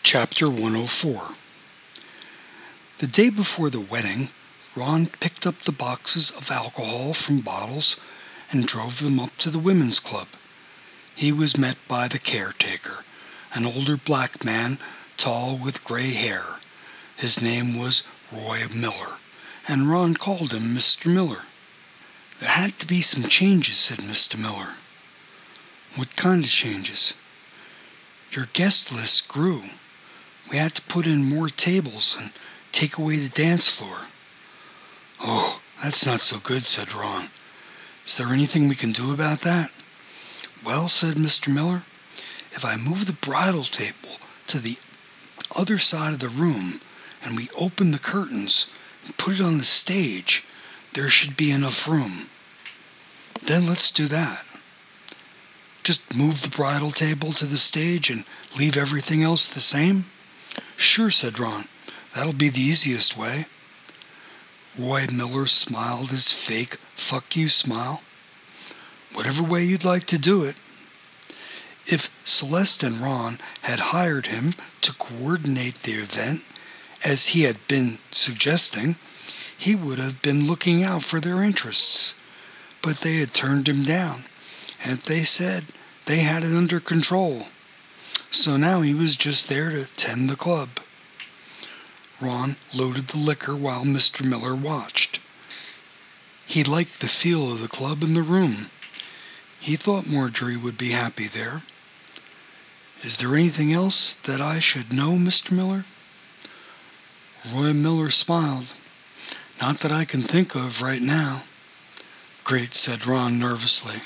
Chapter 104. The day before the wedding, Ron picked up the boxes of alcohol from bottles and drove them up to the women's club. He was met by the caretaker, an older black man, tall with gray hair. His name was Roy Miller, and Ron called him Mr. Miller. "There had to be some changes," said Mr. Miller. "What kind of changes?" "Your guest list grew. We had to put in more tables and take away the dance floor." "Oh, that's not so good," said Ron. "Is there anything we can do about that?" "Well," said Mr. Miller, "if I move the bridal table to the other side of the room and we open the curtains and put it on the stage, there should be enough room." "Then let's do that." "Just move the bridal table to the stage and leave everything else the same?" "Sure," said Ron. "That'll be the easiest way." Roy Miller smiled his fake fuck you smile. "Whatever way you'd like to do it." If Celeste and Ron had hired him to coordinate the event, as he had been suggesting, he would have been looking out for their interests. But they had turned him down, and they said they had it under control. So now he was just there to tend the club. Ron loaded the liquor while Mr. Miller watched. He liked the feel of the club and the room. He thought Marjorie would be happy there. "Is there anything else that I should know, Mr. Miller?" Roy Miller smiled. "Not that I can think of right now." "Great," said Ron nervously.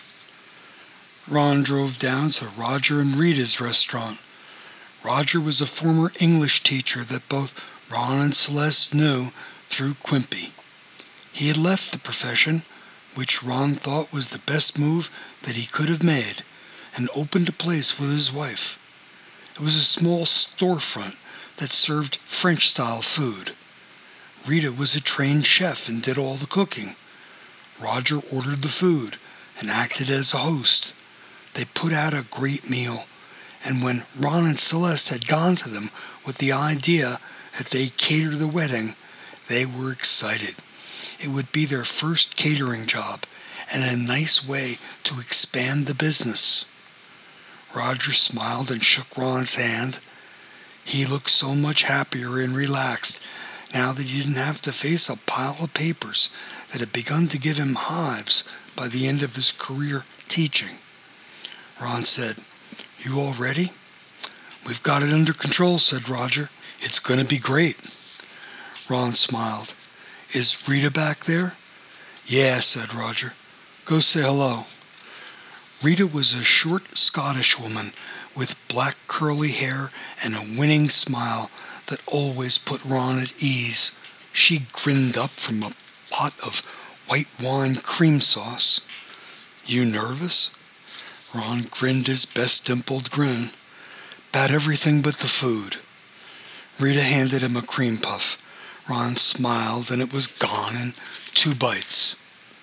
Ron drove down to Roger and Rita's restaurant. Roger was a former English teacher that both Ron and Celeste knew through Quimby. He had left the profession, which Ron thought was the best move that he could have made, and opened a place with his wife. It was a small storefront that served French-style food. Rita was a trained chef and did all the cooking. Roger ordered the food and acted as a host. They put out a great meal, and when Ron and Celeste had gone to them with the idea that they cater the wedding, they were excited. It would be their first catering job, and a nice way to expand the business. Roger smiled and shook Ron's hand. He looked so much happier and relaxed now that he didn't have to face a pile of papers that had begun to give him hives by the end of his career teaching. Ron said, "You all ready?" "We've got it under control," said Roger. "It's going to be great." Ron smiled. "Is Rita back there?" "Yeah," said Roger. "Go say hello." Rita was a short Scottish woman with black curly hair and a winning smile that always put Ron at ease. She grinned up from a pot of white wine cream sauce. "You nervous?" Ron grinned his best dimpled grin. "About everything but the food." Rita handed him a cream puff. Ron smiled, and it was gone in 2 bites.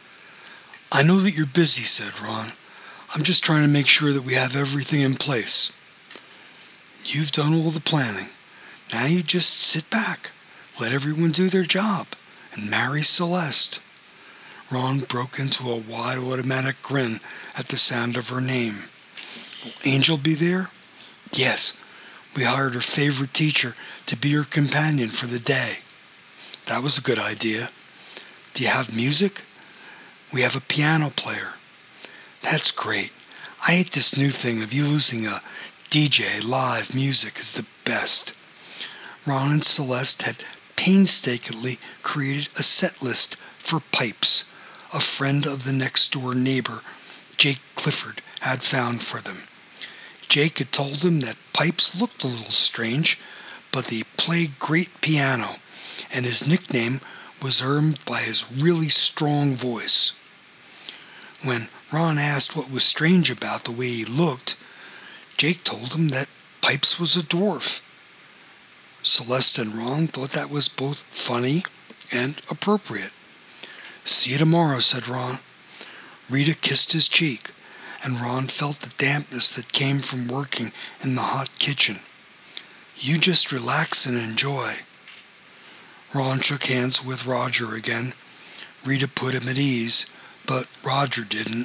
"I know that you're busy," said Ron. "I'm just trying to make sure that we have everything in place." "You've done all the planning. Now you just sit back, let everyone do their job, and marry Celeste." Ron broke into a wide automatic grin at the sound of her name. "Will Angel be there?" "Yes. We hired her favorite teacher to be her companion for the day." "That was a good idea. Do you have music?" "We have a piano player." "That's great. I hate this new thing of using a DJ. Live music is the best." Ron and Celeste had painstakingly created a set list for pipes a friend of the next-door neighbor, Jake Clifford, had found for them. Jake had told them that pipes looked a little strange, but they played great piano, and his nickname was earned by his really strong voice. When Ron asked what was strange about the way he looked, Jake told him that Pipes was a dwarf. Celeste and Ron thought that was both funny and appropriate. "See you tomorrow," said Ron. Rita kissed his cheek, and Ron felt the dampness that came from working in the hot kitchen. You just relax and enjoy." Ron shook hands with Roger again. Rita put him at ease, but Roger didn't.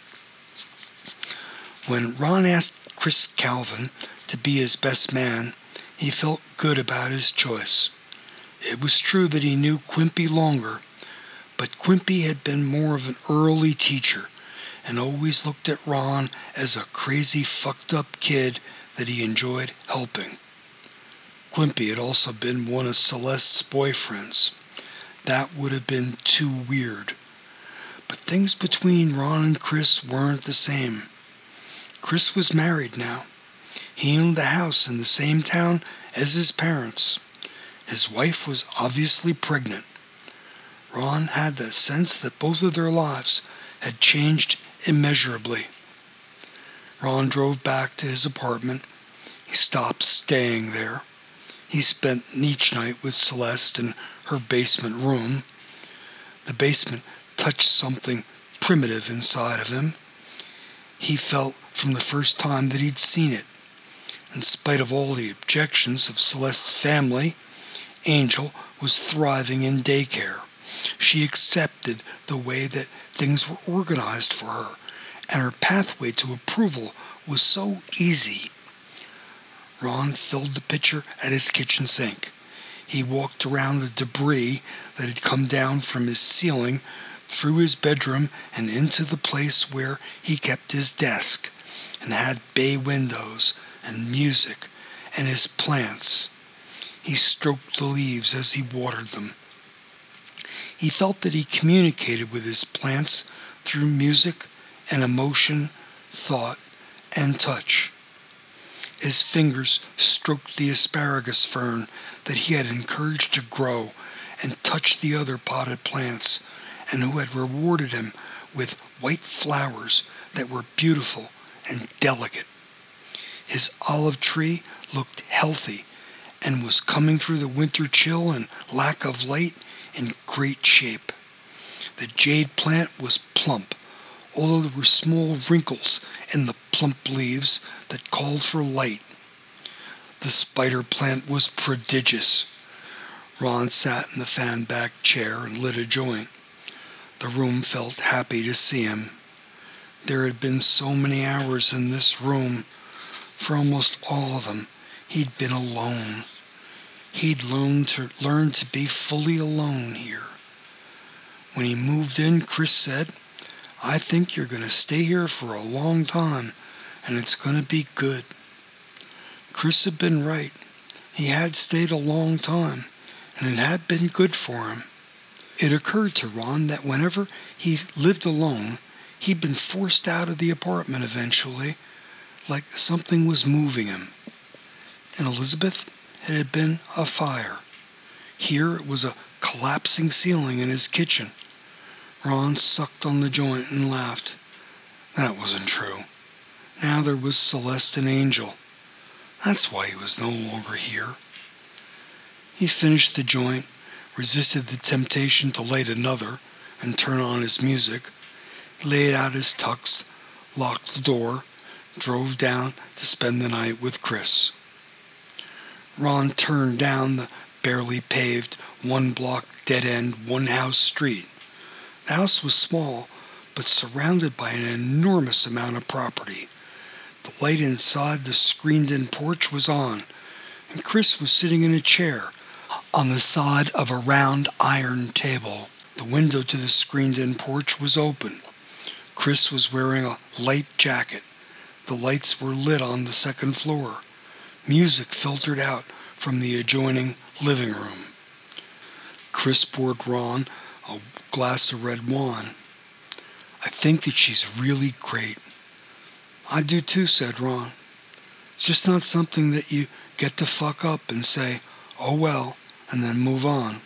When Ron asked Chris Calvin to be his best man, he felt good about his choice. It was true that he knew Quimpy longer, but Quimpy had been more of an early teacher and always looked at Ron as a crazy, fucked up kid that he enjoyed helping. Quimpy had also been one of Celeste's boyfriends. That would have been too weird. But things between Ron and Chris weren't the same. Chris was married now. He owned a house in the same town as his parents. His wife was obviously pregnant. Ron had the sense that both of their lives had changed immeasurably. Ron drove back to his apartment. He stopped staying there. He spent each night with Celeste in her basement room. The basement touched something primitive inside of him. He felt from the first time that he'd seen it. In spite of all the objections of Celeste's family, Angel was thriving in daycare. She accepted the way that things were organized for her, and her pathway to approval was so easy. Ron filled the pitcher at his kitchen sink. He walked around the debris that had come down from his ceiling, through his bedroom, and into the place where he kept his desk, and had bay windows, and music, and his plants. He stroked the leaves as he watered them. He felt that he communicated with his plants through music and emotion, thought, and touch. His fingers stroked the asparagus fern that he had encouraged to grow and touched the other potted plants, and who had rewarded him with white flowers that were beautiful and delicate. His olive tree looked healthy and was coming through the winter chill and lack of light in great shape. The jade plant was plump, although there were small wrinkles in the plump leaves that called for light. The spider plant was prodigious. Ron sat in the fan-backed chair and lit a joint. The room felt happy to see him. There had been so many hours in this room. For almost all of them, he'd been alone. He'd learned to be fully alone here. When he moved in, Chris said, "I think you're going to stay here for a long time, and it's going to be good." Chris had been right. He had stayed a long time, and it had been good for him. It occurred to Ron that whenever he lived alone, he'd been forced out of the apartment eventually, like something was moving him. In Elizabeth, it had been a fire. Here it was a collapsing ceiling in his kitchen. Ron sucked on the joint and laughed. That wasn't true. Now there was Celeste and Angel. That's why he was no longer here. He finished the joint, resisted the temptation to light another and turn on his music, laid out his tux, locked the door, drove down to spend the night with Chris. Ron turned down the barely paved, one-block, dead-end, one-house street. The house was small, but surrounded by an enormous amount of property. The light inside the screened-in porch was on, and Chris was sitting in a chair on the side of a round iron table. The window to the screened-in porch was open. Chris was wearing a light jacket. The lights were lit on the second floor. Music filtered out from the adjoining living room. Chris poured Ron a glass of red wine. "I think that she's really great." "I do too," said Ron. "It's just not something that you get to fuck up and say, 'Oh well,' and then move on."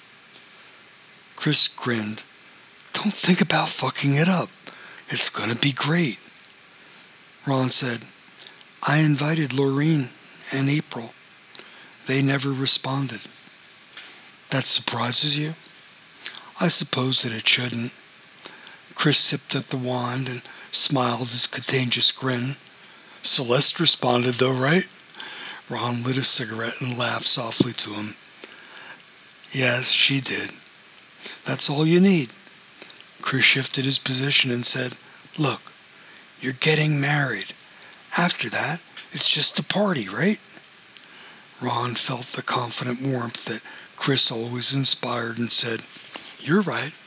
Chris grinned. "Don't think about fucking it up. It's gonna be great." Ron said, "I invited Laureen and April. They never responded." "That surprises you?" "I suppose that it shouldn't." Chris sipped at the wine and smiled his contagious grin. "Celeste responded though, right?" Ron lit a cigarette and laughed softly to him. Yes, she did. That's all you need. Chris shifted his position and said, Look, you're getting married. After that, it's just a party, right? Ron felt the confident warmth that Chris always inspired and said, You're right.